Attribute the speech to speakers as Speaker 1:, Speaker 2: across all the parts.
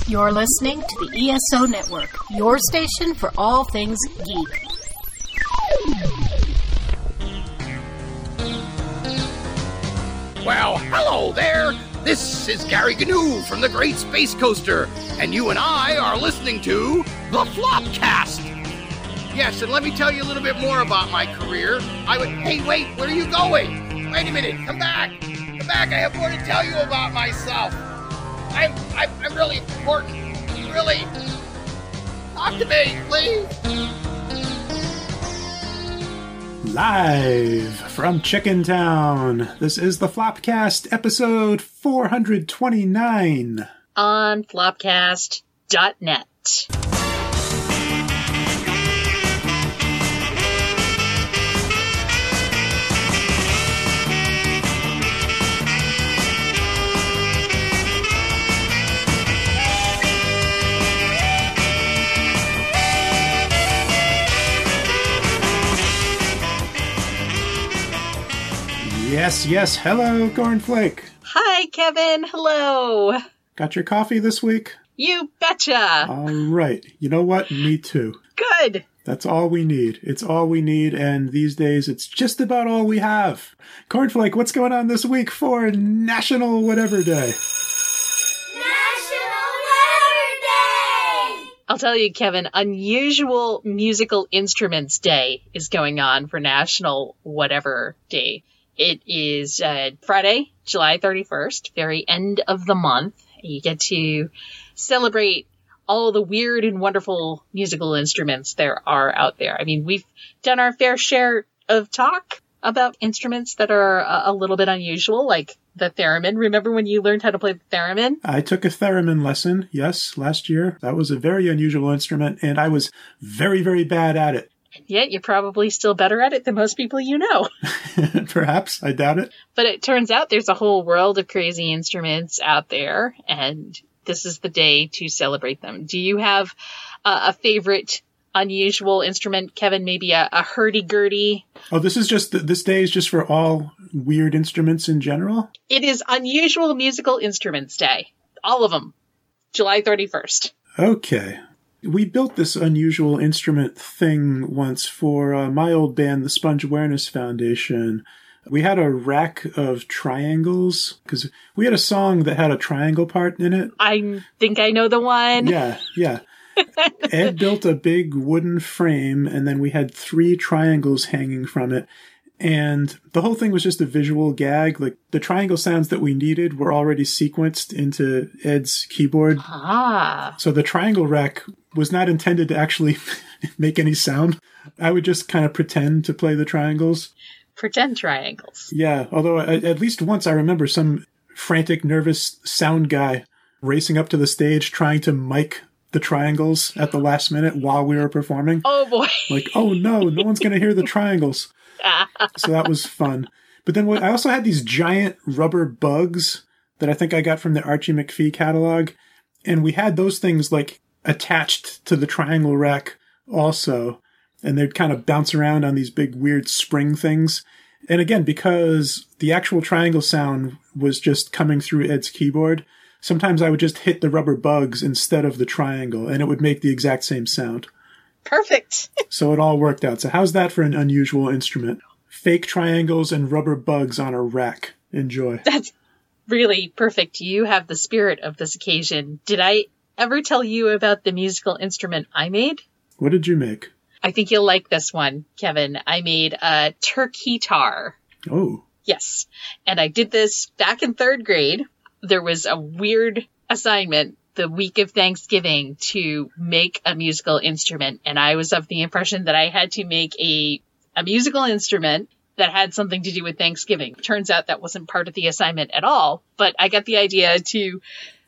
Speaker 1: You're listening to the ESO Network, your station for all things geek.
Speaker 2: Well, hello there! This is Gary Gnu from the Great Space Coaster, and you and I are listening to the Flopcast! Yes, and let me tell you a little bit more about my career. Hey, wait, where are you going? Wait a minute, come back! Come back, I have more to tell you about myself. I'm really important. Really. Talk to me, please.
Speaker 3: Live from Chicken Town, this is the Flopcast, episode 429.
Speaker 4: On flopcast.net.
Speaker 3: Yes, hello, Cornflake.
Speaker 4: Hi, Kevin. Hello.
Speaker 3: Got your coffee this week?
Speaker 4: You betcha.
Speaker 3: All right. You know what? Me too.
Speaker 4: Good.
Speaker 3: That's all we need. It's all we need, and these days, it's just about all we have. Cornflake, what's going on this week for National Whatever Day?
Speaker 4: I'll tell you, Kevin, Unusual Musical Instruments Day is going on for National Whatever Day. It is Friday, July 31st, very end of the month. You get to celebrate all the weird and wonderful musical instruments there are out there. I mean, we've done our fair share of talk about instruments that are a little bit unusual, like the theremin. Remember when you learned how to play the theremin?
Speaker 3: I took a theremin lesson, yes, last year. That was a very unusual instrument, and I was very, very bad at it.
Speaker 4: Yet you're probably still better at it than most people you know.
Speaker 3: Perhaps, I doubt it.
Speaker 4: But it turns out there's a whole world of crazy instruments out there, and this is the day to celebrate them. Do you have a favorite unusual instrument, Kevin? Maybe a hurdy-gurdy?
Speaker 3: Oh, this day is just for all weird instruments in general?
Speaker 4: It is Unusual Musical Instruments Day. All of them. July 31st.
Speaker 3: Okay. We built this unusual instrument thing once for my old band, the Sponge Awareness Foundation. We had a rack of triangles, because we had a song that had a triangle part in it.
Speaker 4: I think I know the one.
Speaker 3: Yeah. Ed built a big wooden frame, and then we had 3 triangles hanging from it. And the whole thing was just a visual gag. Like, the triangle sounds that we needed were already sequenced into Ed's keyboard.
Speaker 4: Ah.
Speaker 3: So the triangle rack was not intended to actually make any sound. I would just kind of pretend to play the triangles.
Speaker 4: Pretend triangles.
Speaker 3: Yeah, although at least once I remember some frantic, nervous sound guy racing up to the stage trying to mic the triangles at the last minute while we were performing.
Speaker 4: Oh, boy.
Speaker 3: Like, oh no one's going to hear the triangles. So that was fun. But then I also had these giant rubber bugs that I think I got from the Archie McPhee catalog. And we had those things like attached to the triangle rack also. And they'd kind of bounce around on these big weird spring things. And again, because the actual triangle sound was just coming through Ed's keyboard, sometimes I would just hit the rubber bugs instead of the triangle, and it would make the exact same sound.
Speaker 4: Perfect.
Speaker 3: So it all worked out. So how's that for an unusual instrument? Fake triangles and rubber bugs on a rack. Enjoy.
Speaker 4: That's really perfect. You have the spirit of this occasion. Did I ever tell you about the musical instrument I made?
Speaker 3: What did you make?
Speaker 4: I think you'll like this one, Kevin. I made a turkey-tar.
Speaker 3: Oh.
Speaker 4: Yes. And I did this back in 3rd grade. There was a weird assignment the week of Thanksgiving to make a musical instrument. And I was of the impression that I had to make a musical instrument that had something to do with Thanksgiving. Turns out that wasn't part of the assignment at all. But I got the idea to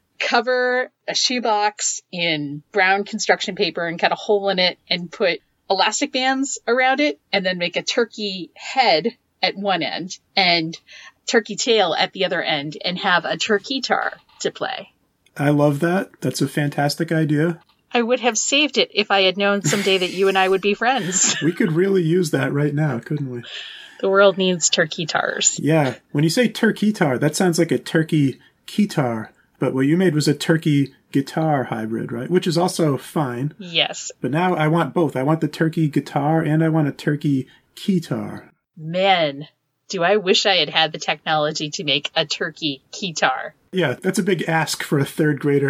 Speaker 4: cover a shoebox in brown construction paper and cut a hole in it and put elastic bands around it, and then make a turkey head at one end and turkey tail at the other end, and have a turkey-tar to play.
Speaker 3: I love that. That's a fantastic idea.
Speaker 4: I would have saved it if I had known someday that you and I would be friends.
Speaker 3: We could really use that right now, couldn't we?
Speaker 4: The world needs turkey-tars.
Speaker 3: Yeah. When you say turkey-tar, that sounds like a turkey keytar, But what you made was a turkey guitar hybrid, right? Which is also fine.
Speaker 4: Yes.
Speaker 3: But now I want both. I want the turkey guitar and I want a turkey keytar.
Speaker 4: Man, do I wish I had had the technology to make a turkey keytar.
Speaker 3: Yeah, that's a big ask for a third grader.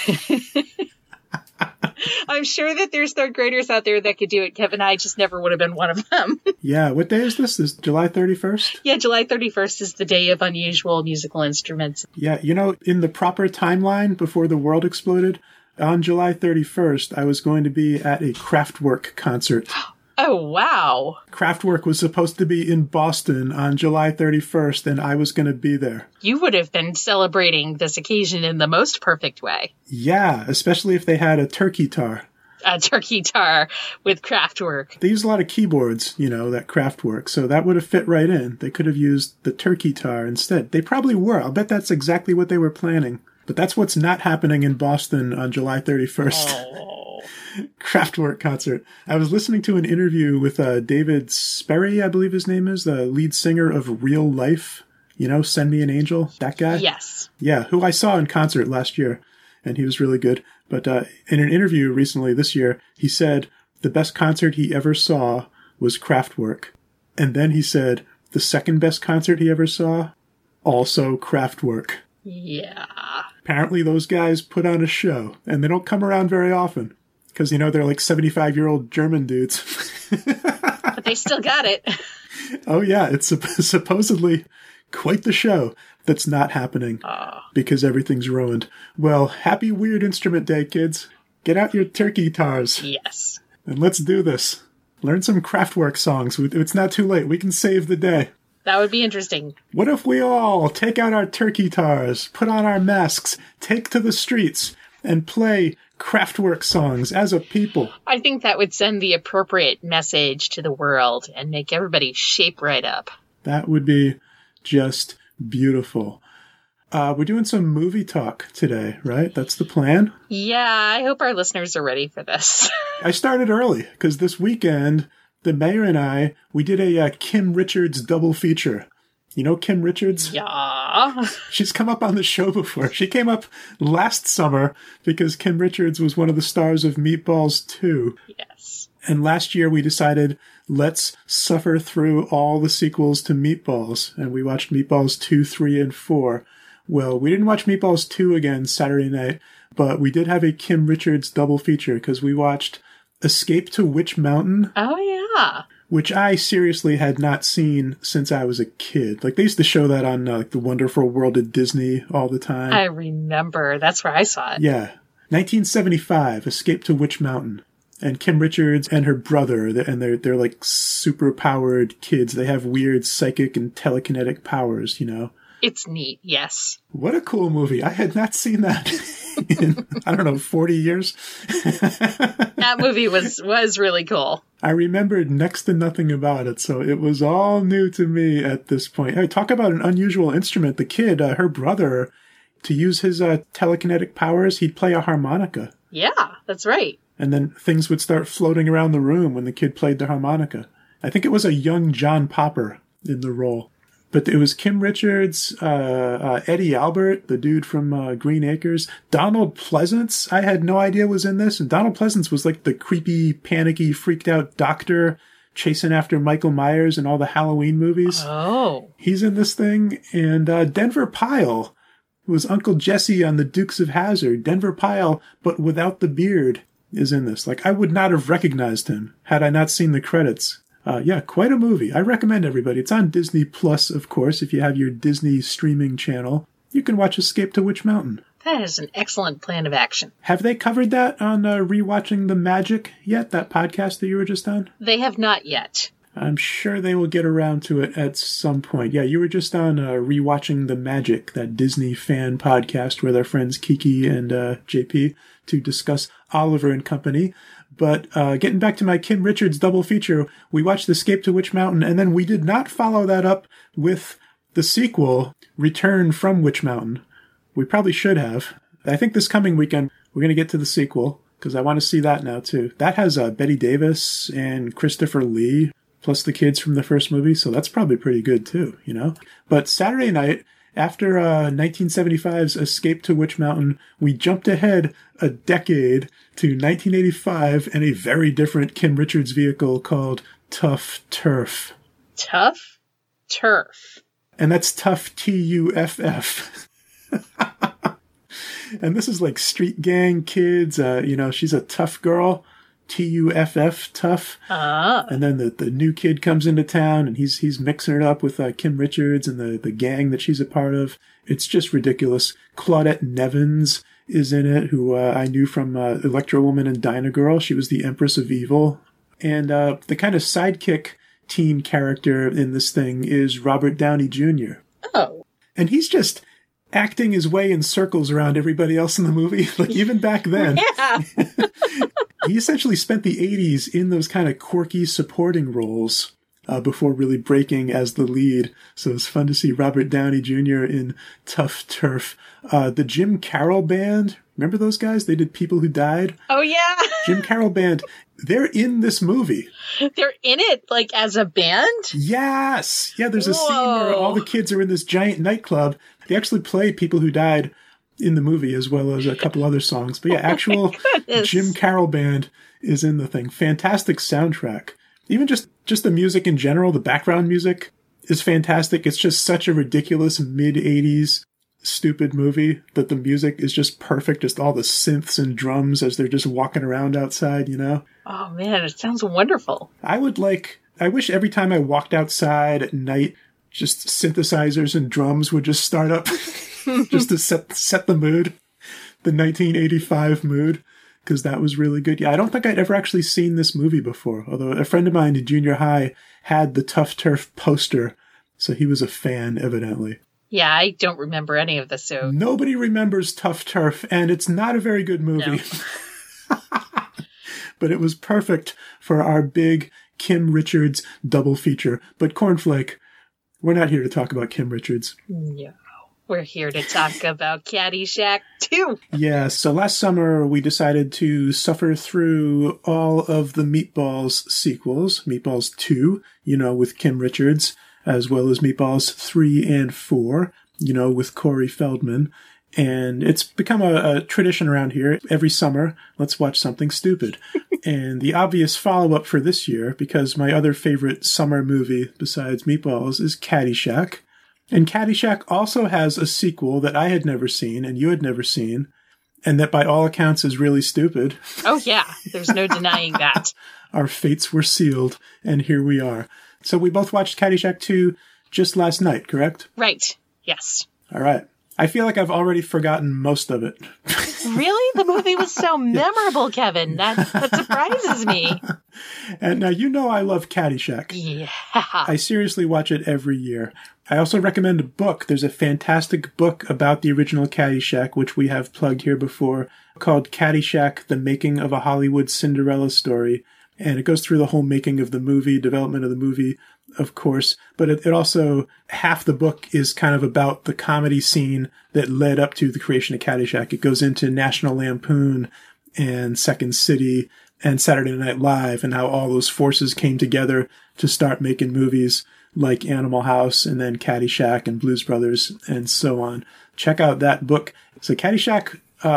Speaker 4: I'm sure that there's third graders out there that could do it. Kevin and I just never would have been one of them.
Speaker 3: Yeah, what day is this? Is July 31st?
Speaker 4: Yeah, July 31st is the day of unusual musical instruments.
Speaker 3: Yeah, you know, in the proper timeline before the world exploded, on July 31st, I was going to be at a Kraftwerk concert.
Speaker 4: Oh, wow.
Speaker 3: Kraftwerk was supposed to be in Boston on July 31st, and I was going to be there.
Speaker 4: You would have been celebrating this occasion in the most perfect way.
Speaker 3: Yeah, especially if they had a turkey tar.
Speaker 4: A turkey tar with Kraftwerk.
Speaker 3: They use a lot of keyboards, you know, that Kraftwerk, so that would have fit right in. They could have used the turkey tar instead. They probably were. I'll bet that's exactly what they were planning. But that's what's not happening in Boston on July 31st.
Speaker 4: Oh.
Speaker 3: Kraftwerk concert. I was listening to an interview with David Sperry, I believe his name is, the lead singer of Real Life. You know, Send Me an Angel, that guy?
Speaker 4: Yes.
Speaker 3: Yeah, who I saw in concert last year, and he was really good. But in an interview recently this year, he said the best concert he ever saw was Kraftwerk. And then he said the second best concert he ever saw, also Kraftwerk.
Speaker 4: Yeah.
Speaker 3: Apparently those guys put on a show, and they don't come around very often. Because, you know, they're like 75-year-old German dudes.
Speaker 4: But they still got it.
Speaker 3: Oh, yeah. It's supposedly quite the show that's not happening because everything's ruined. Well, happy Weird Instrument Day, kids. Get out your turkey tars.
Speaker 4: Yes.
Speaker 3: And let's do this. Learn some Kraftwerk songs. It's not too late. We can save the day.
Speaker 4: That would be interesting.
Speaker 3: What if we all take out our turkey tars, put on our masks, take to the streets, and play Kraftwerk songs as a people?
Speaker 4: I think that would send the appropriate message to the world and make everybody shape right up.
Speaker 3: That would be just beautiful. We're doing some movie talk today, right? That's the plan?
Speaker 4: Yeah, I hope our listeners are ready for this.
Speaker 3: I started early because this weekend, the mayor and I, we did a Kim Richards double feature. You know Kim Richards?
Speaker 4: Yeah.
Speaker 3: She's come up on the show before. She came up last summer because Kim Richards was one of the stars of Meatballs 2.
Speaker 4: Yes.
Speaker 3: And last year we decided, let's suffer through all the sequels to Meatballs. And we watched Meatballs 2, 3, and 4. Well, we didn't watch Meatballs 2 again Saturday night, but we did have a Kim Richards double feature because we watched Escape to Witch Mountain.
Speaker 4: Oh, yeah.
Speaker 3: Which I seriously had not seen since I was a kid. Like, they used to show that on The Wonderful World of Disney all the time.
Speaker 4: I remember. That's where I saw it.
Speaker 3: Yeah. 1975, Escape to Witch Mountain. And Kim Richards and her brother, and they're like super-powered kids. They have weird psychic and telekinetic powers, you know?
Speaker 4: It's neat, yes.
Speaker 3: What a cool movie. I had not seen that in, 40 years.
Speaker 4: That movie was really cool.
Speaker 3: I remembered next to nothing about it, so it was all new to me at this point. Hey, talk about an unusual instrument. The kid, her brother, to use his telekinetic powers, he'd play a harmonica.
Speaker 4: Yeah, that's right.
Speaker 3: And then things would start floating around the room when the kid played the harmonica. I think it was a young John Popper in the role. But it was Kim Richards, Eddie Albert, the dude from Green Acres. Donald Pleasance, I had no idea was in this. And Donald Pleasance was like the creepy, panicky, freaked out doctor chasing after Michael Myers in all the Halloween movies.
Speaker 4: Oh.
Speaker 3: He's in this thing. And Denver Pyle, who was Uncle Jesse on the Dukes of Hazzard. Denver Pyle, but without the beard, is in this. Like, I would not have recognized him had I not seen the credits. Yeah, quite a movie. I recommend everybody. It's on Disney Plus, of course. If you have your Disney streaming channel, you can watch Escape to Witch Mountain.
Speaker 4: That is an excellent plan of action.
Speaker 3: Have they covered that on Rewatching the Magic yet, that podcast that you were just on?
Speaker 4: They have not yet.
Speaker 3: I'm sure they will get around to it at some point. Yeah, you were just on Rewatching the Magic, that Disney fan podcast with our friends Kiki and JP to discuss Oliver and Company. But getting back to my Kim Richards double feature, we watched Escape to Witch Mountain, and then we did not follow that up with the sequel, Return from Witch Mountain. We probably should have. I think this coming weekend, we're going to get to the sequel, because I want to see that now, too. That has Bette Davis and Christopher Lee, plus the kids from the first movie, so that's probably pretty good, too, you know? But Saturday night, After 1975's Escape to Witch Mountain, we jumped ahead a decade to 1985 and a very different Kim Richards vehicle called Tough Turf.
Speaker 4: Tough Turf.
Speaker 3: And that's tough, Tuff. And this is like street gang kids. She's a tough girl, Tuff, tough. And then the new kid comes into town, and he's mixing it up with Kim Richards and the gang that she's a part of. It's just ridiculous. Claudette Nevins is in it, who I knew from Electro Woman and Dyna Girl. She was the Empress of Evil. And the kind of sidekick teen character in this thing is Robert Downey Jr.
Speaker 4: Oh.
Speaker 3: And he's just acting his way in circles around everybody else in the movie. Like, even back then.
Speaker 4: Yeah.
Speaker 3: He essentially spent the 80s in those kind of quirky supporting roles before really breaking as the lead. So it's fun to see Robert Downey Jr. in Tough Turf. The Jim Carroll Band, remember those guys? They did People Who Died.
Speaker 4: Oh, yeah.
Speaker 3: Jim Carroll Band, they're in this movie.
Speaker 4: They're in it, like, as a band?
Speaker 3: Yes! Yeah, there's a scene where all the kids are in this giant nightclub. They actually play People Who Died in the movie, as well as a couple other songs. But yeah, actual Jim Carroll Band is in the thing. Fantastic soundtrack. Even just the music in general, the background music is fantastic. It's just such a ridiculous mid-80s stupid movie that the music is just perfect. Just all the synths and drums as they're just walking around outside, you know?
Speaker 4: Oh, man, it sounds wonderful.
Speaker 3: I wish every time I walked outside at night, just synthesizers and drums would just start up just to set the mood, the 1985 mood, because that was really good. Yeah, I don't think I'd ever actually seen this movie before, although a friend of mine in junior high had the Tough Turf poster, so he was a fan, evidently.
Speaker 4: Yeah, I don't remember any of this, so...
Speaker 3: Nobody remembers Tough Turf, and it's not a very good movie.
Speaker 4: No.
Speaker 3: But it was perfect for our big Kim Richards double feature. But Cornflake, we're not here to talk about Kim Richards.
Speaker 4: No. We're here to talk about Caddyshack 2.
Speaker 3: Yeah, so last summer we decided to suffer through all of the Meatballs sequels. Meatballs 2, with Kim Richards, as well as Meatballs 3 and 4, with Corey Feldman. And it's become a tradition around here. Every summer, let's watch something stupid. And the obvious follow-up for this year, because my other favorite summer movie besides Meatballs is Caddyshack. And Caddyshack also has a sequel that I had never seen and you had never seen, and that by all accounts is really stupid.
Speaker 4: Oh, yeah. There's no denying that.
Speaker 3: Our fates were sealed, and here we are. So we both watched Caddyshack 2 just last night, correct?
Speaker 4: Right. Yes.
Speaker 3: All right. I feel like I've already forgotten most of it.
Speaker 4: Really? The movie was so memorable, Kevin. That surprises me.
Speaker 3: And now I love Caddyshack.
Speaker 4: Yeah.
Speaker 3: I seriously watch it every year. I also recommend a book. There's a fantastic book about the original Caddyshack, which we have plugged here before, called Caddyshack, The Making of a Hollywood Cinderella Story. And it goes through the whole making of the movie, development of the movie, of course. But it also, half the book is kind of about the comedy scene that led up to the creation of Caddyshack. It goes into National Lampoon and Second City and Saturday Night Live and how all those forces came together to start making movies like Animal House and then Caddyshack and Blues Brothers and so on. Check out that book. So Caddyshack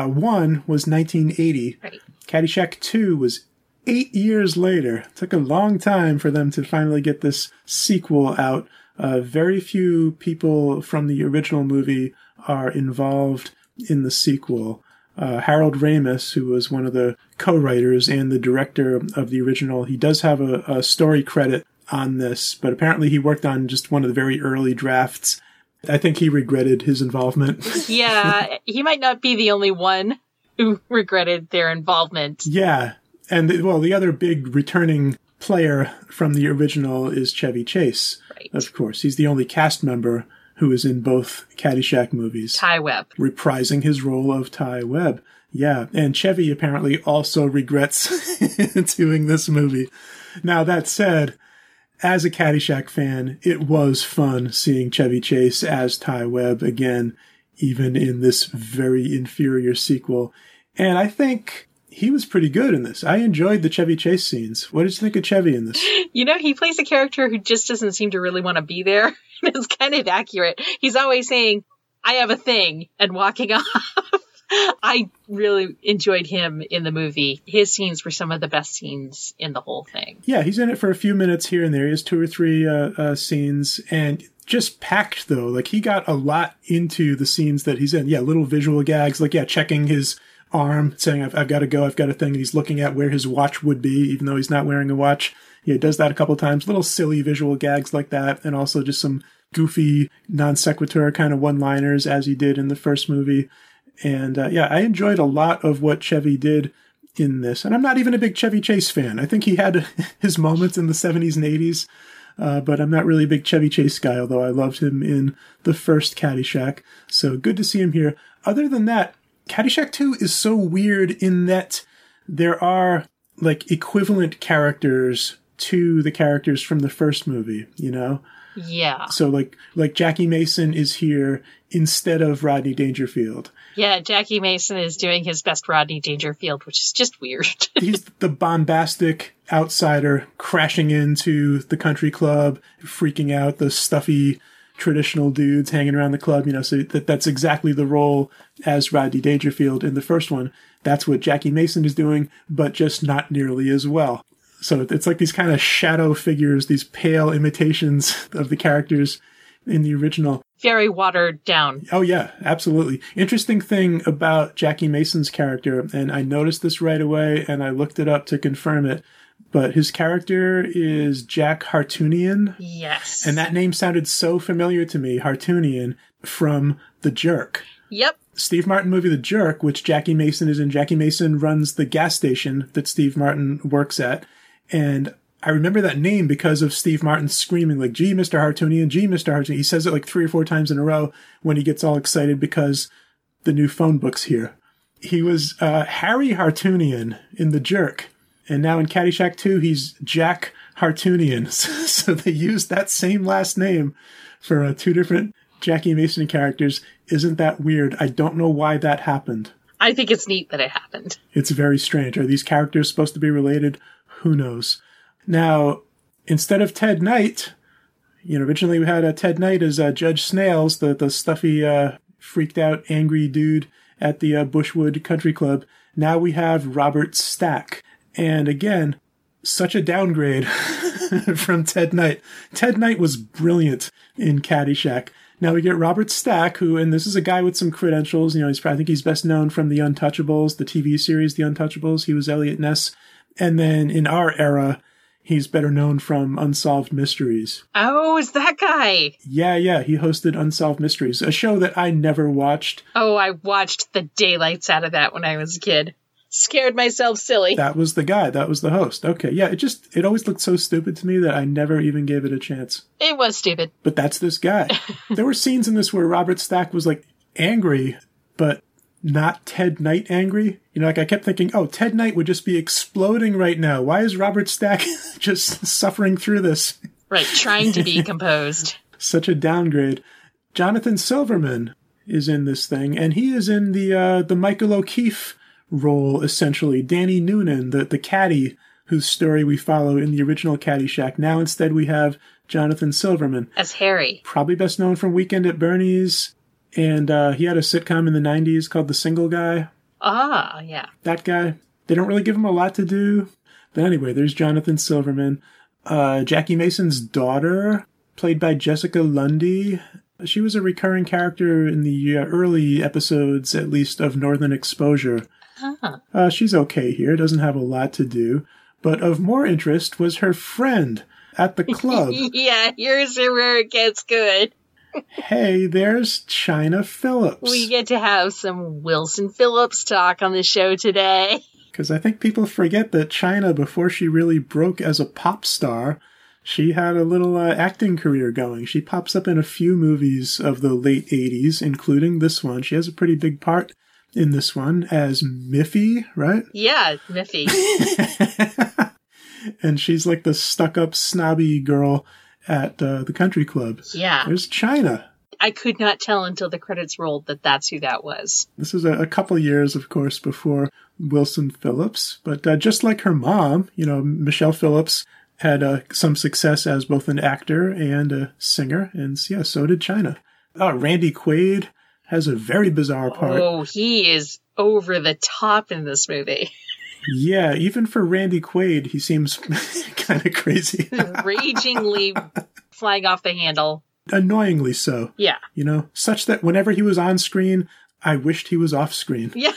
Speaker 3: 1 was 1980.
Speaker 4: Right.
Speaker 3: Caddyshack 2 was 8 years later. It took a long time for them to finally get this sequel out. Very few people from the original movie are involved in the sequel. Harold Ramis, who was one of the co-writers and the director of the original, he does have a story credit on this, but apparently he worked on just one of the very early drafts. I think he regretted his involvement.
Speaker 4: Yeah, he might not be the only one who regretted their involvement.
Speaker 3: Yeah. And, the other big returning player from the original is Chevy Chase.
Speaker 4: Right.
Speaker 3: Of course. He's the only cast member who is in both Caddyshack movies.
Speaker 4: Ty Webb.
Speaker 3: Reprising his role of Ty Webb. Yeah. And Chevy apparently also regrets doing this movie. Now, that said, as a Caddyshack fan, it was fun seeing Chevy Chase as Ty Webb again, even in this very inferior sequel. And I think he was pretty good in this. I enjoyed the Chevy Chase scenes. What did you think of Chevy in this?
Speaker 4: He plays a character who just doesn't seem to really want to be there. It's kind of accurate. He's always saying, I have a thing, and walking off. I really enjoyed him in the movie. His scenes were some of the best scenes in the whole thing.
Speaker 3: Yeah, he's in it for a few minutes here and there. He has 2 or 3 scenes, and just packed, though. Like, he got a lot into the scenes that he's in. Yeah, little visual gags, like, checking his arm, saying, I've got to go, I've got a thing, and he's looking at where his watch would be, even though he's not wearing a watch. Yeah, he does that a couple times. Little silly visual gags like that, and also just some goofy, non sequitur kind of one-liners, as he did in the first movie. And I enjoyed a lot of what Chevy did in this. And I'm not even a big Chevy Chase fan. I think he had his moments in the 70s and 80s, but I'm not really a big Chevy Chase guy, although I loved him in the first Caddyshack. So good to see him here. Other than that, Caddyshack 2 is so weird in that there are like equivalent characters to the characters from the first movie, you know?
Speaker 4: Yeah.
Speaker 3: So like Jackie Mason is here instead of Rodney Dangerfield.
Speaker 4: Yeah, Jackie Mason is doing his best Rodney Dangerfield, which is just weird.
Speaker 3: He's the bombastic outsider crashing into the country club, freaking out the stuffy traditional dudes hanging around the club, so that's exactly the role as Rodney Dangerfield in the first one. That's what Jackie Mason is doing, but just not nearly as well. So it's like these kind of shadow figures, these pale imitations of the characters in the original.
Speaker 4: Very watered down.
Speaker 3: Oh, yeah, absolutely. Interesting thing about Jackie Mason's character, and I noticed this right away, and I looked it up to confirm it, but his character is Jack Hartoonian.
Speaker 4: Yes.
Speaker 3: And that name sounded so familiar to me, Hartoonian, from The Jerk.
Speaker 4: Yep.
Speaker 3: Steve Martin movie The Jerk, which Jackie Mason is in. Jackie Mason runs the gas station that Steve Martin works at, and I remember that name because of Steve Martin screaming like, gee, Mr. Hartoonian, gee, Mr. Hartoonian. He says it like 3 or 4 times in a row when he gets all excited because the new phone book's here. He was Harry Hartoonian in The Jerk. And now in Caddyshack 2, he's Jack Hartoonian. So they used that same last name for 2 different Jackie Mason characters. Isn't that weird? I don't know why that happened.
Speaker 4: I think it's neat that it happened.
Speaker 3: It's very strange. Are these characters supposed to be related? Who knows? Now, instead of Ted Knight, originally we had Ted Knight as Judge Snails, the stuffy, freaked out, angry dude at the Bushwood Country Club. Now we have Robert Stack. And again, such a downgrade from Ted Knight. Ted Knight was brilliant in Caddyshack. Now we get Robert Stack, and this is a guy with some credentials. I think he's best known from The Untouchables, the TV series The Untouchables. He was Elliot Ness. And then in our era, he's better known from Unsolved Mysteries.
Speaker 4: Oh, is that guy?
Speaker 3: Yeah. He hosted Unsolved Mysteries, a show that I never watched.
Speaker 4: Oh, I watched the daylights out of that when I was a kid. Scared myself silly.
Speaker 3: That was the guy. That was the host. Okay, yeah, it always looked so stupid to me that I never even gave it a chance.
Speaker 4: It was stupid.
Speaker 3: But that's this guy. There were scenes in this where Robert Stack was, like, angry, but not Ted Knight angry. I kept thinking, oh, Ted Knight would just be exploding right now. Why is Robert Stack just suffering through this?
Speaker 4: Right, trying to be composed.
Speaker 3: Such a downgrade. Jonathan Silverman is in this thing, and he is in the Michael O'Keefe role, essentially. Danny Noonan, the caddy whose story we follow in the original Caddyshack. Now instead we have Jonathan Silverman.
Speaker 4: As Harry.
Speaker 3: Probably best known from Weekend at Bernie's, and he had a sitcom in the 90s called The Single Guy.
Speaker 4: Ah, yeah.
Speaker 3: That guy. They don't really give him a lot to do. But anyway, there's Jonathan Silverman. Jackie Mason's daughter, played by Jessica Lundy. She was a recurring character in the early episodes, at least, of Northern Exposure.
Speaker 4: Huh.
Speaker 3: She's okay here, doesn't have a lot to do. But of more interest was her friend at the club.
Speaker 4: Yeah, here's where it gets good.
Speaker 3: Hey, there's China Phillips.
Speaker 4: We get to have some Wilson Phillips talk on the show today.
Speaker 3: Because I think people forget that China, before she really broke as a pop star, she had a little acting career going. She pops up in a few movies of the late 80s, including this one. She has a pretty big part in this one as Miffy, right?
Speaker 4: Yeah, Miffy.
Speaker 3: And she's like the stuck-up, snobby girl at the country club.
Speaker 4: Yeah.
Speaker 3: There's China.
Speaker 4: I could not tell until the credits rolled that that's who that was.
Speaker 3: This is a couple years, of course, before Wilson Phillips. But just like her mom, Michelle Phillips had some success as both an actor and a singer. And yeah, so did China. Randy Quaid has a very bizarre part.
Speaker 4: Oh, he is over the top in this movie.
Speaker 3: Yeah, even for Randy Quaid, he seems kind of crazy.
Speaker 4: Ragingly flying off the handle.
Speaker 3: Annoyingly so.
Speaker 4: Yeah.
Speaker 3: Such that whenever he was on screen, I wished he was off screen.
Speaker 4: Yeah.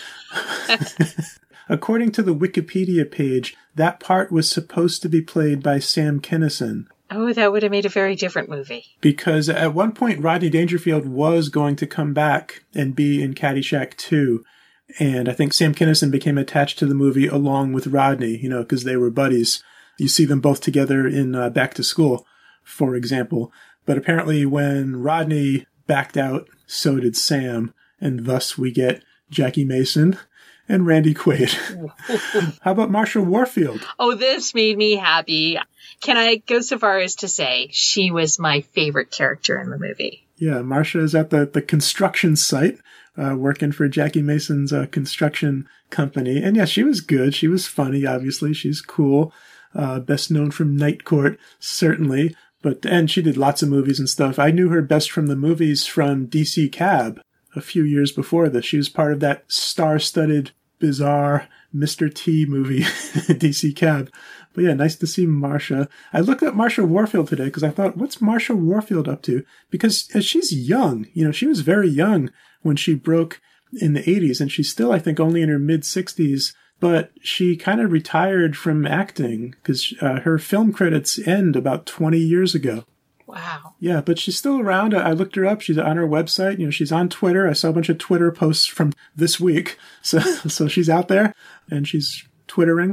Speaker 3: According to the Wikipedia page, that part was supposed to be played by Sam Kinison.
Speaker 4: Oh, that would have made a very different movie.
Speaker 3: Because at one point, Rodney Dangerfield was going to come back and be in Caddyshack 2. And I think Sam Kinison became attached to the movie along with Rodney, because they were buddies. You see them both together in Back to School, for example. But apparently when Rodney backed out, so did Sam. And thus we get Jackie Mason and Randy Quaid. How about Marsha Warfield?
Speaker 4: Oh, this made me happy. Can I go so far as to say she was my favorite character in the movie?
Speaker 3: Yeah, Marsha is at the construction site, working for Jackie Mason's construction company. And yeah, she was good. She was funny, obviously. She's cool. Best known from Night Court, certainly. And she did lots of movies and stuff. I knew her best from the movies from DC Cab a few years before this. She was part of that star-studded, bizarre Mr. T movie, DC Cab. But yeah, nice to see Marsha. I looked up Marsha Warfield today because I thought, what's Marsha Warfield up to? Because she's young. She was very young when she broke in the 80s, and she's still, I think, only in her mid-60s. But she kind of retired from acting because her film credits end about 20 years ago.
Speaker 4: Wow.
Speaker 3: Yeah, but she's still around. I looked her up. She's on her website. She's on Twitter. I saw a bunch of Twitter posts from this week. So she's out there and she's Twittering.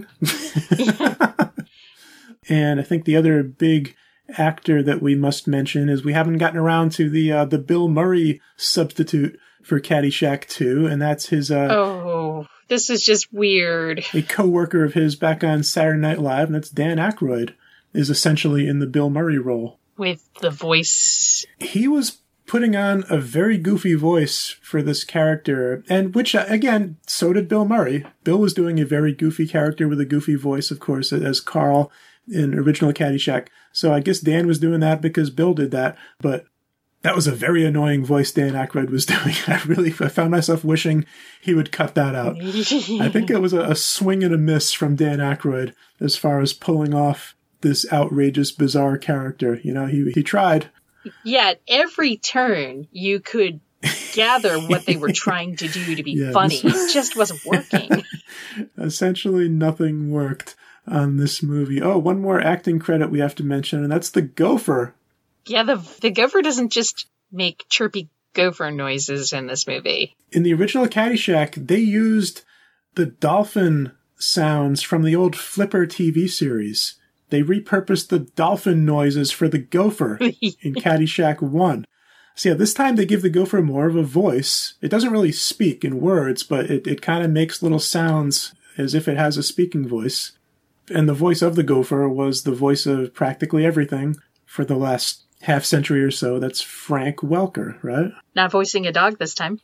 Speaker 3: And I think the other big actor that we must mention is we haven't gotten around to the Bill Murray substitute for Caddyshack 2, and that's his...
Speaker 4: This is just weird.
Speaker 3: A co-worker of his back on Saturday Night Live, and that's Dan Aykroyd, is essentially in the Bill Murray role.
Speaker 4: With the voice.
Speaker 3: He was putting on a very goofy voice for this character, and which, again, so did Bill Murray. Bill was doing a very goofy character with a goofy voice, of course, as Carl in original Caddyshack. So I guess Dan was doing that because Bill did that, but... that was a very annoying voice Dan Aykroyd was doing. I found myself wishing he would cut that out. I think it was a swing and a miss from Dan Aykroyd as far as pulling off this outrageous, bizarre character. He tried.
Speaker 4: Yeah, at every turn, you could gather what they were trying to do to be funny. It just wasn't working.
Speaker 3: Essentially, nothing worked on this movie. Oh, one more acting credit we have to mention, and that's the Gopher.
Speaker 4: Yeah, the gopher doesn't just make chirpy gopher noises in this movie.
Speaker 3: In the original Caddyshack, they used the dolphin sounds from the old Flipper TV series. They repurposed the dolphin noises for the gopher in Caddyshack 1. So yeah, this time they give the gopher more of a voice. It doesn't really speak in words, but it kind of makes little sounds as if it has a speaking voice. And the voice of the gopher was the voice of practically everything for the last half century or so. That's Frank Welker, right?
Speaker 4: Not voicing a dog this time.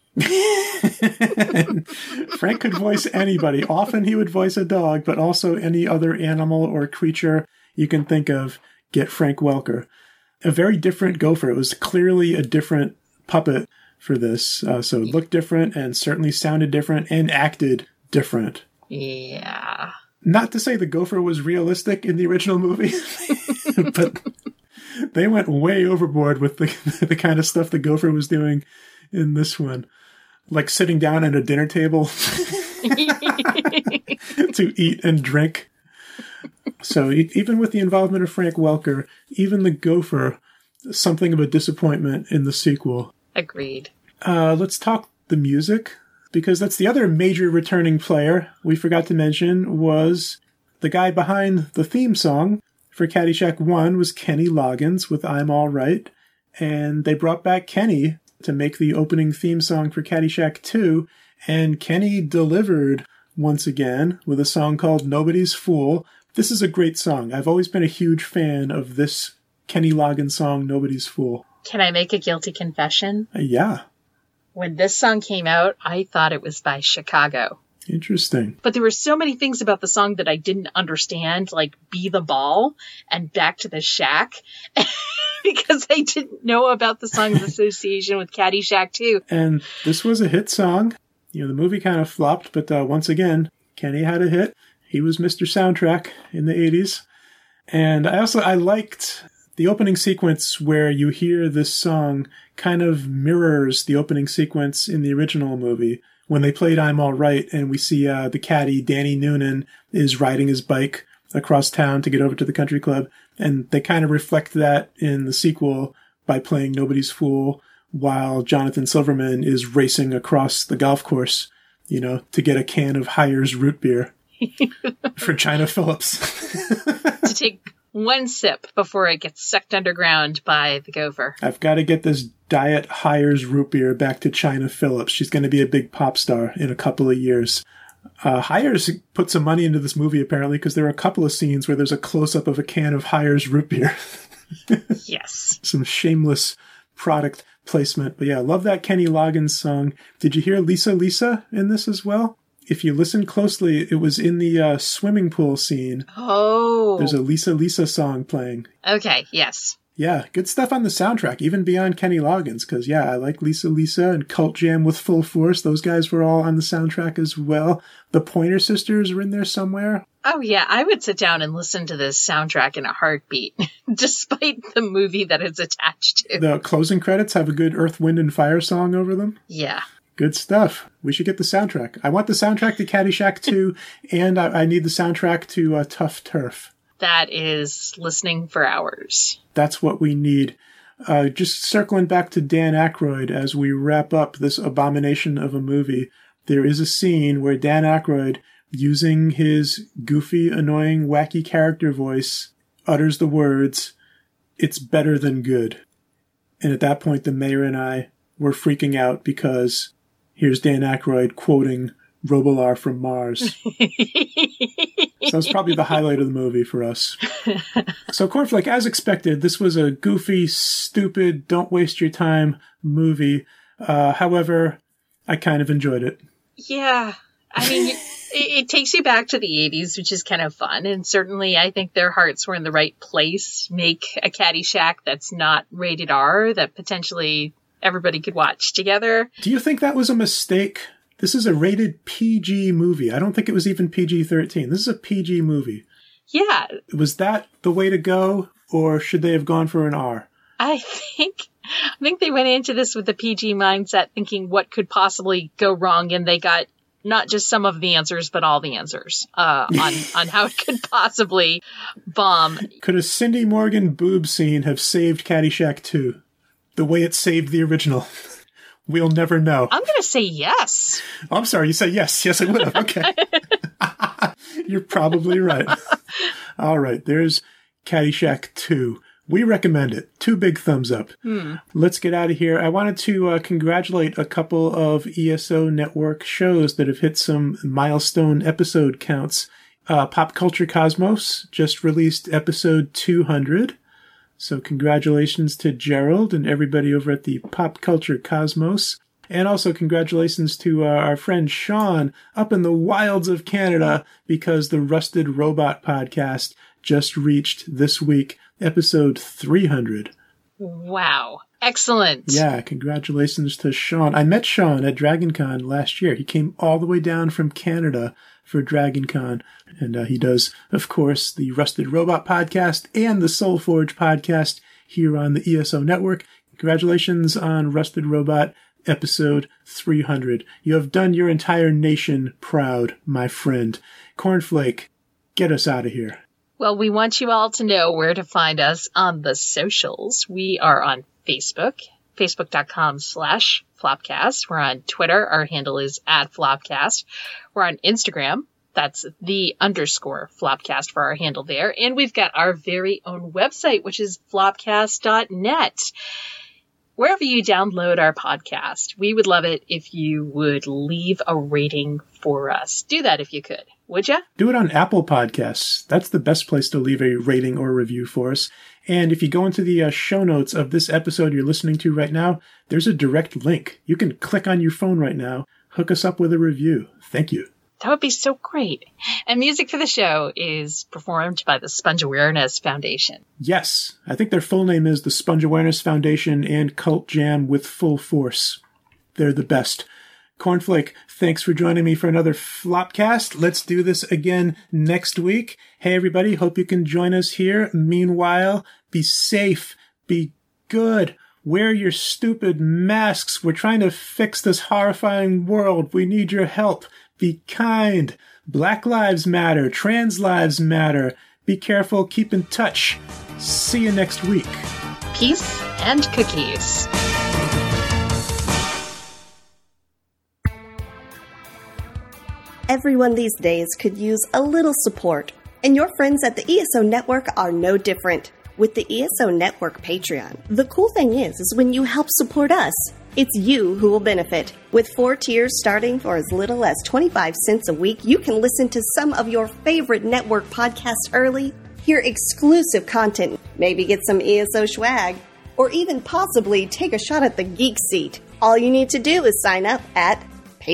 Speaker 3: Frank could voice anybody. Often he would voice a dog, but also any other animal or creature you can think of. Get Frank Welker. A very different gopher. It was clearly a different puppet for this. So it looked different and certainly sounded different and acted different.
Speaker 4: Yeah.
Speaker 3: Not to say the gopher was realistic in the original movie, but... they went way overboard with the kind of stuff the gopher was doing in this one. Like sitting down at a dinner table to eat and drink. So even with the involvement of Frank Welker, even the gopher, something of a disappointment in the sequel.
Speaker 4: Agreed.
Speaker 3: Let's talk the music, because that's the other major returning player we forgot to mention was the guy behind the theme song. For Caddyshack 1 was Kenny Loggins with I'm All Right, and they brought back Kenny to make the opening theme song for Caddyshack 2, and Kenny delivered once again with a song called Nobody's Fool. This is a great song. I've always been a huge fan of this Kenny Loggins song, Nobody's Fool.
Speaker 4: Can I make a guilty confession?
Speaker 3: Yeah.
Speaker 4: When this song came out, I thought it was by Chicago.
Speaker 3: Interesting.
Speaker 4: But there were so many things about the song that I didn't understand, like Be the Ball and Back to the Shack, because I didn't know about the song's association with Caddyshack 2.
Speaker 3: And this was a hit song. The movie kind of flopped, but once again, Kenny had a hit. He was Mr. Soundtrack in the 80s. And I liked the opening sequence where you hear this song kind of mirrors the opening sequence in the original movie. When they played I'm All Right, and we see the caddy, Danny Noonan, is riding his bike across town to get over to the country club. And they kind of reflect that in the sequel by playing Nobody's Fool while Jonathan Silverman is racing across the golf course, to get a can of Hires root beer for China Phillips.
Speaker 4: To take one sip before it gets sucked underground by the gopher.
Speaker 3: I've got to get this Diet Hires root beer back to China Phillips. She's going to be a big pop star in a couple of years. Hires put some money into this movie, apparently, because there are a couple of scenes where there's a close-up of a can of Hires root beer.
Speaker 4: Yes.
Speaker 3: Some shameless product placement. But yeah, I love that Kenny Loggins song. Did you hear Lisa Lisa in this as well? If you listen closely, it was in the swimming pool scene.
Speaker 4: Oh.
Speaker 3: There's a Lisa Lisa song playing.
Speaker 4: Okay, yes.
Speaker 3: Yeah, good stuff on the soundtrack, even beyond Kenny Loggins, because, yeah, I like Lisa Lisa and Cult Jam with Full Force. Those guys were all on the soundtrack as well. The Pointer Sisters are in there somewhere.
Speaker 4: Oh, yeah, I would sit down and listen to this soundtrack in a heartbeat, despite the movie that it's attached to.
Speaker 3: The closing credits have a good Earth, Wind, and Fire song over them.
Speaker 4: Yeah.
Speaker 3: Good stuff. We should get the soundtrack. I want the soundtrack to Caddyshack 2, and I need the soundtrack to Tough Turf.
Speaker 4: That is listening for hours.
Speaker 3: That's what we need. Just circling back to Dan Aykroyd as we wrap up this abomination of a movie, there is a scene where Dan Aykroyd, using his goofy, annoying, wacky character voice, utters the words, "It's better than good." And at that point, the mayor and I were freaking out because here's Dan Aykroyd quoting Robolar from Mars. So that's probably the highlight of the movie for us. So Cornflake, as expected, this was a goofy, stupid, don't waste your time movie. However, I kind of enjoyed it.
Speaker 4: Yeah. I mean, it takes you back to the 80s, which is kind of fun. And certainly I think their hearts were in the right place. Make a Caddyshack that's not rated R, that potentially everybody could watch together.
Speaker 3: Do you think that was a mistake? This is a rated PG movie. I don't think it was even PG-13. This is a PG movie.
Speaker 4: Yeah.
Speaker 3: Was that the way to go, or should they have gone for an R?
Speaker 4: I think they went into this with the PG mindset, thinking what could possibly go wrong, and they got not just some of the answers, but all the answers on how it could possibly bomb. Could
Speaker 3: a Cindy Morgan boob scene have saved Caddyshack 2? The way it saved the original? We'll never know.
Speaker 4: I'm going to say yes.
Speaker 3: Oh, I'm sorry, you said yes. Yes, I would have. Okay. You're probably right. All right, there's Caddyshack 2. We recommend it. 2 big thumbs up. Let's get out of here. I wanted to congratulate a couple of ESO Network shows that have hit some milestone episode counts. Pop Culture Cosmos just released episode 200. So congratulations to Gerald and everybody over at the Pop Culture Cosmos. And also congratulations to our friend Sean up in the wilds of Canada, because the Rusted Robot podcast just reached this week episode 300.
Speaker 4: Wow. Excellent.
Speaker 3: Yeah, congratulations to Sean. I met Sean at DragonCon last year. He came all the way down from Canada for DragonCon. And he does, of course, the Rusted Robot podcast and the Soul Forge podcast here on the ESO Network. Congratulations on Rusted Robot episode 300. You have done your entire nation proud, my friend. Cornflake, get us out of here.
Speaker 4: Well, we want you all to know where to find us on the socials. We are on Facebook, facebook.com/Flopcast. We're on Twitter. Our handle is @Flopcast. We're on Instagram. That's _Flopcast for our handle there. And we've got our very own website, which is flopcast.net. Wherever you download our podcast, we would love it if you would leave a rating for us. Do that if you could. would you?
Speaker 3: Do it on Apple Podcasts. That's the best place to leave a rating or review for us. And if you go into the show notes of this episode you're listening to right now, there's a direct link. You can click on your phone right now, hook us up with a review. Thank you.
Speaker 4: That would be so great. And music for the show is performed by the Sponge Awareness Foundation.
Speaker 3: Yes, I think their full name is the Sponge Awareness Foundation and Cult Jam with Full Force. They're the best. Cornflake, thanks for joining me for another Flopcast. Let's do this again next week. Hey, everybody, hope you can join us here. Meanwhile, be safe, be good, wear your stupid masks. We're trying to fix this horrifying world. We need your help. Be kind. Black lives matter. Trans lives matter. Be careful. Keep in touch. See you next week.
Speaker 4: Peace and cookies.
Speaker 5: Everyone these days could use a little support, and your friends at the ESO Network are no different. With the ESO Network Patreon, the cool thing is when you help support us, it's you who will benefit. With 4 tiers starting for as little as 25 cents a week, you can listen to some of your favorite network podcasts early, hear exclusive content, maybe get some ESO swag, or even possibly take a shot at the geek seat. All you need to do is sign up at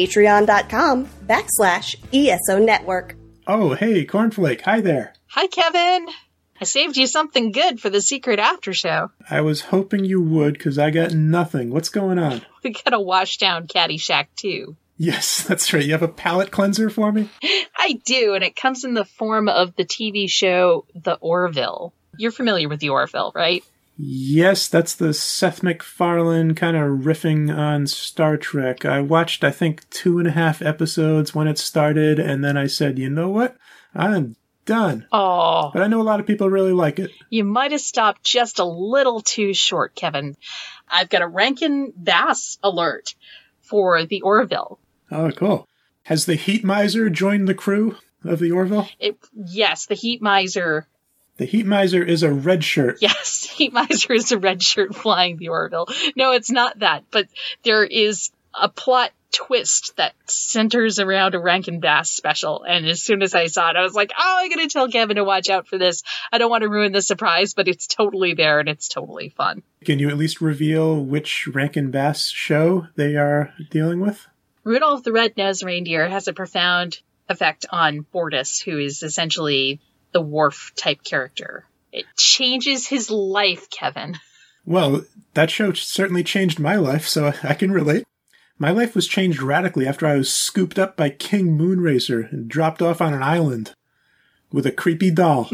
Speaker 5: patreon.com/ESO Network.
Speaker 3: Oh, hey, Cornflake. Hi there.
Speaker 4: Hi, Kevin. I saved you something good for the secret after show.
Speaker 3: I was hoping you would, because I got nothing. What's going on?
Speaker 4: We got a wash down Caddyshack too.
Speaker 3: Yes, that's right. You have a palate cleanser for me?
Speaker 4: I do, and it comes in the form of the TV show The Orville. You're familiar with The Orville, right?
Speaker 3: Yes, that's the Seth MacFarlane kind of riffing on Star Trek. I watched, I think, 2.5 episodes when it started, and then I said, you know what? I'm done.
Speaker 4: Oh.
Speaker 3: But I know a lot of people really like it.
Speaker 4: You might have stopped just a little too short, Kevin. I've got a Rankin Bass alert for The Orville.
Speaker 3: Oh, cool. Has the Heat Miser joined the crew of The Orville?
Speaker 4: Yes, the Heat Miser.
Speaker 3: The Heat Miser is a red shirt.
Speaker 4: Yes, Heat Miser is a red shirt flying The Orville. No, it's not that, but there is a plot twist that centers around a Rankin Bass special, and as soon as I saw it, I was like, oh, I'm going to tell Kevin to watch out for this. I don't want to ruin the surprise, but it's totally there, and it's totally fun.
Speaker 3: Can you at least reveal which Rankin Bass show they are dealing with?
Speaker 4: Rudolph the Red-Nosed Reindeer has a profound effect on Bortus, who is essentially the Worf-type character. It changes his life, Kevin.
Speaker 3: Well, that show certainly changed my life, so I can relate. My life was changed radically after I was scooped up by King Moonracer and dropped off on an island with a creepy doll.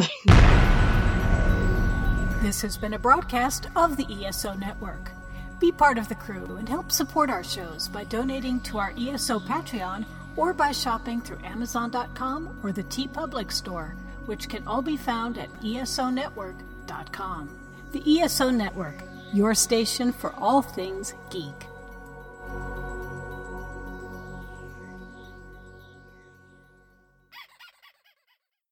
Speaker 1: This has been a broadcast of the ESO Network. Be part of the crew and help support our shows by donating to our ESO Patreon or by shopping through Amazon.com or the TeePublic store, which can all be found at ESONetwork.com. The ESO Network, your station for all things geek.